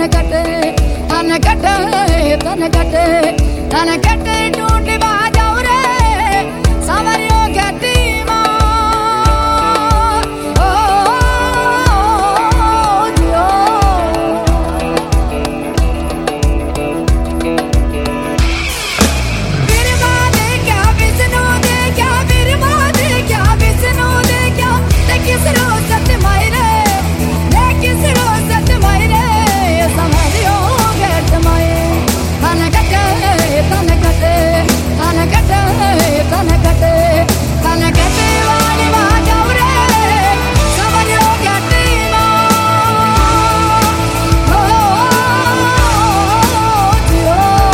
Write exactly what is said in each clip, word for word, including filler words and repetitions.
कटे तन कटे तन कटे तन कटे टूट बाजाओ रे सावरियों कहती माँ ओ जियो फिर बात क्या विष्णु दे क्या फिर बात क्या विष्णु दे क्या ते किस रोज सत्य मायरे ते किस रोज सत्य मायरे सावरियों कहती माये तन कटे तन कटे तन कटे तन कटे तन कटे वाली बाजाओ रे सावरियों कहती माँ ओ जियो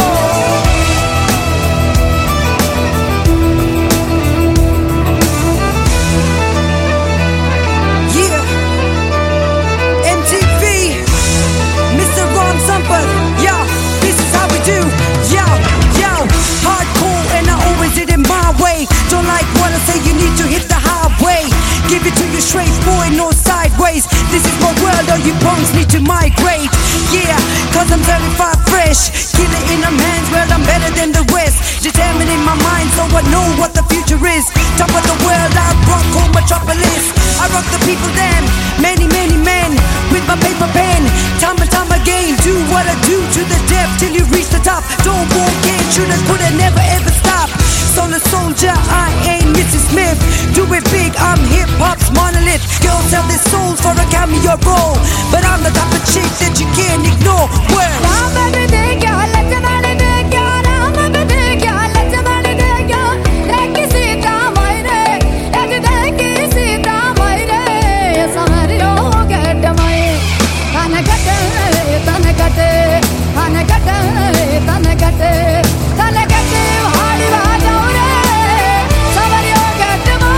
Yeah, M T V, Mister Ron Sampat. Yo, this is how we do. Yo, yo, hardcore, and I always did it my way. Don't like what I say, you need to hit the highway. Give it to you straight, boy, no sideways. This is my world, all you punks need to migrate. Yeah, cause I'm certified fresh. Kill it in them hands, well, I'm better than the rest. Determined in my mind, so I know what the future is. Top of the world, I rock home metropolis. I rock the people, damn, many, many men. With my paper pen, time and time again. Do what I do to the depth till you reach the top. Don't walk in, shoulda, coulda, never ever stop. Solo soldier, I ain't Missus Smith. Do it big, I'm hip-hop's monolith. Girls have their souls for a cameo role, but I'm the type of chick that you can't ignore. Well, Ram भी दे क्या लचमण दे क्या राम भी दे क्या लचमण दे क्या देखी सीता मायरे एक देखी सीता मायरे सावरियों कहती माये तन कटे तन कटे तन कटे तन कटे तन कटे वाली बाजाओ रे सावरियों कहती माँ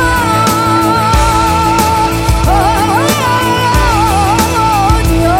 ओ जियो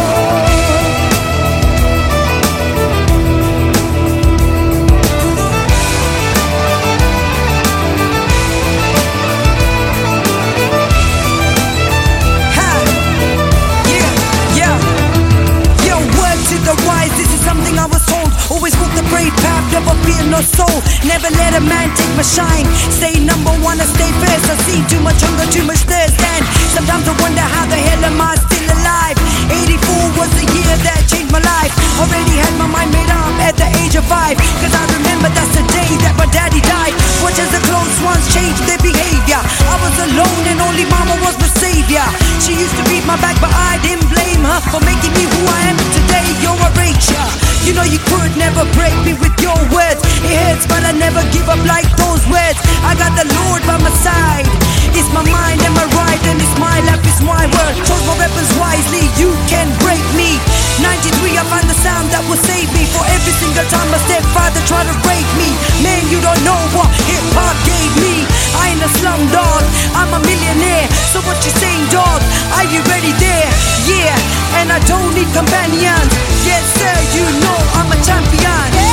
ha, yeah, yeah. Yo, word to the wise, this is something I was told. Always walk the brave path, never fear no soul. Never let a man take my shine. Stay number one, I stay first. I see too much hunger, too much thirst, and sometimes I wonder how the hell am I still alive. eighty-four was the year that changed my life. Already had my mind made up at the age of five, cause I remember that's the day that my daddy died. Watch as the close ones change their behavior. I was alone and only mama was my savior. She used to beat my back, but I didn't blame her for making me who I am today. You're a rager. You know you could never break me with your words. It hurts, but I never give up like those words. I got the Lord by my side. It's my mind and my right, and it's my life, it's my world. Chose my weapons wisely, you can break me. ninety-three, I found the sound that will save me. For every single time my stepfather tried to break me. Man, you don't know what hip-hop gave me. I ain't a slum dog, I'm a millionaire. So what you saying, dog? Are you ready there? Yeah, and I don't need companions. Yes sir, you know I'm a champion.